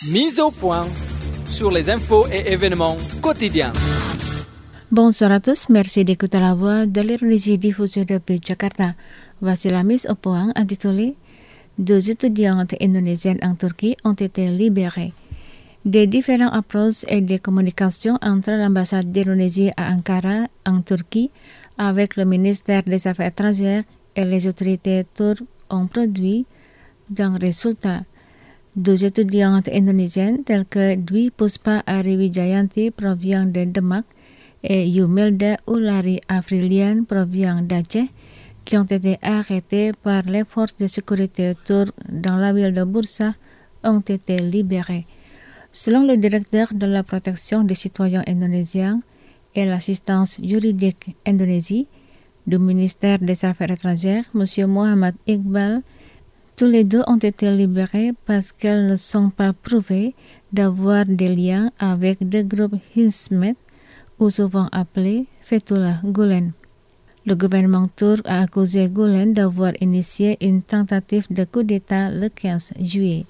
Mise au point sur les infos et événements quotidiens. Bonsoir à tous, merci d'écouter la voix de l'Indonésie diffusée depuis Jakarta. Voici la mise au point intitulée « 2 étudiantes indonésiennes en Turquie ont été libérées ». Des différentes approches et des communications entre l'ambassade d'Indonésie à Ankara, en Turquie, avec le ministère des Affaires étrangères et les autorités turques ont produit d'un résultat. 2 étudiantes indonésiennes telles que Dwi Puspa Ariwijayanti provient de Demak et Yumelda Ulari Afrilian provient d'Aceh, qui ont été arrêtés par les forces de sécurité turques dans la ville de Bursa, ont été libérés. Selon le directeur de la protection des citoyens indonésiens et l'assistance juridique Indonésie du ministère des Affaires étrangères, M. Muhammad Iqbal, tous les deux ont été libérés parce qu'elles ne sont pas prouvées d'avoir des liens avec des groupes Hizmet, ou souvent appelés Fethullah Gülen. Le gouvernement turc a accusé Gülen d'avoir initié une tentative de coup d'État le 15 juillet.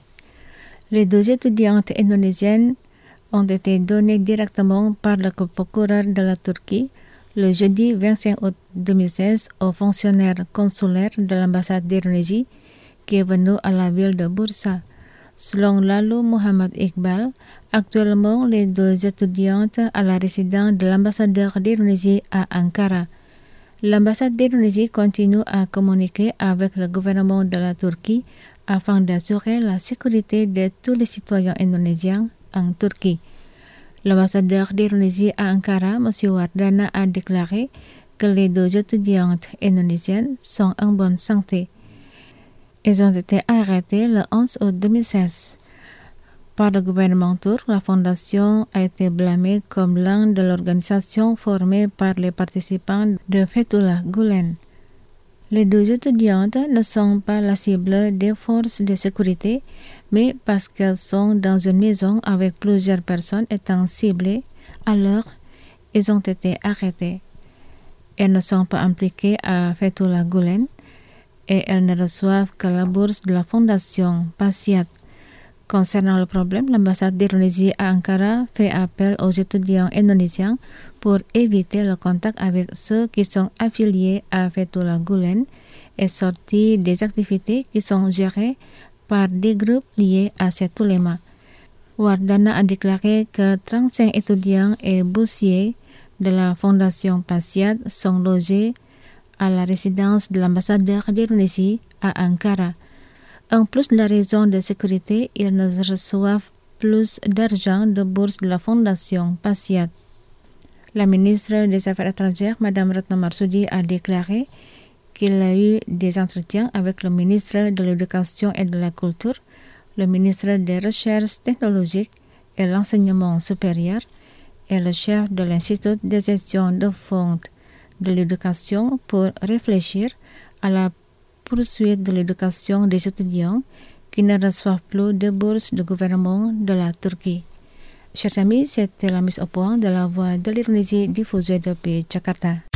Les 2 étudiantes indonésiennes ont été données directement par le procureur de la Turquie le jeudi 25 août 2016 aux fonctionnaires consulaires de l'ambassade d'Indonésie qui est venu à la ville de Bursa. Selon Lalu Muhammad Iqbal, actuellement les 2 étudiantes à la résidence de l'ambassadeur d'Indonésie à Ankara. L'ambassade d'Indonésie continue à communiquer avec le gouvernement de la Turquie afin d'assurer la sécurité de tous les citoyens indonésiens en Turquie. L'ambassadeur d'Indonésie à Ankara, M. Wardana, a déclaré que les 2 étudiantes indonésiennes sont en bonne santé. Elles ont été arrêtées le 11 août 2016. Par le gouvernement turc, la fondation a été blâmée comme l'un de l'organisation formée par les participants de Fethullah Gülen. Les 2 étudiantes ne sont pas la cible des forces de sécurité, mais parce qu'elles sont dans une maison avec plusieurs personnes étant ciblées, alors elles ont été arrêtées. Elles ne sont pas impliquées à Fethullah Gülen et elles ne reçoivent que la bourse de la fondation Pasiat. Concernant le problème, l'ambassade d'Indonésie à Ankara fait appel aux étudiants indonésiens pour éviter le contact avec ceux qui sont affiliés à Fethullah Gülen et sortir des activités qui sont gérées par des groupes liés à cet ouléma. Wardana a déclaré que 35 étudiants et boursiers de la fondation Pasiat sont logés à la résidence de l'ambassadeur d'Indonésie à Ankara. En plus de la raison de sécurité, ils ne reçoivent plus d'argent de bourse de la fondation Pasiat. La ministre des Affaires étrangères, Mme Retno Marsudi, a déclaré qu'il a eu des entretiens avec le ministre de l'Éducation et de la Culture, le ministre des Recherches technologiques et l'Enseignement supérieur et le chef de l'Institut de gestion de fonds de l'éducation pour réfléchir à la poursuite de l'éducation des étudiants qui ne reçoivent plus de bourse du gouvernement de la Turquie. Chers amis, c'était la mise au point de la voix de l'Indonésie diffusée depuis Jakarta.